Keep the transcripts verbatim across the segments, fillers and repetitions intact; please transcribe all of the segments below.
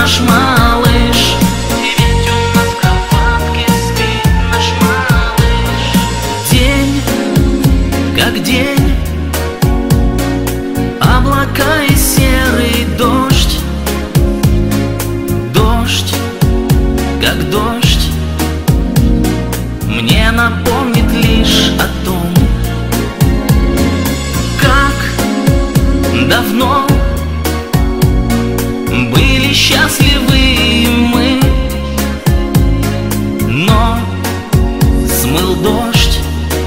наш малыш. И ведь у нас в кроватке спит наш малыш. День как день, облака и серый дождь. Дождь как дождь мне напомнит лишь о том, как давно были счастливы мы, но смыл дождь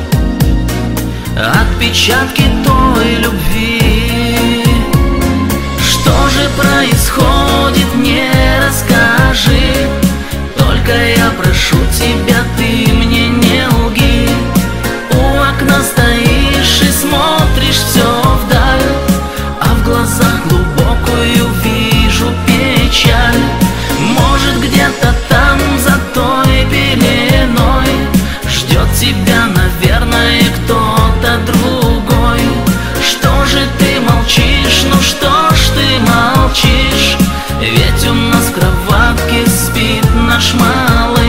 отпечатки той любви. Что же происходит, не расскажи, только я прошу тебя, ты мне не лги. У окна стоишь и смотришь все вдаль, а в глазах глубокую вижу печаль. Может, где-то там за той пеленой ждет тебя, наверное, кто-то другой. Что же ты молчишь, ну что ж ты молчишь? Ведь у нас в кроватке спит наш малыш.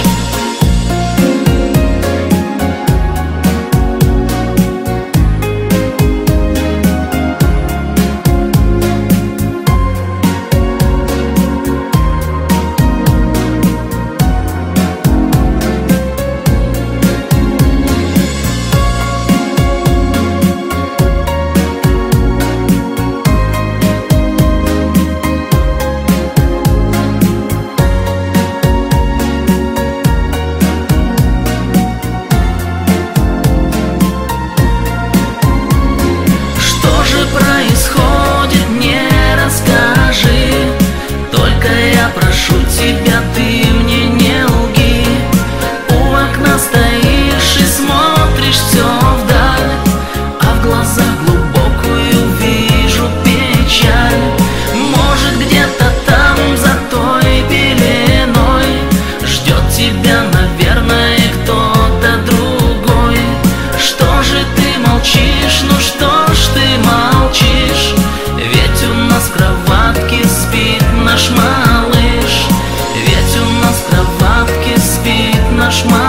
Происходит, не расскажи, только я прошу тебя, ты мне не лги. У окна стоишь и смотришь все вдаль, а в глазах глубокую вижу печаль. Может, где-то там за той пеленой ждет тебя, наверное, кто-то другой. Что же ты молчишь, ну что ж ты молчишь? Ведь у нас в кроватке спит наш малыш. Ведь у нас в кроватке спит наш малыш.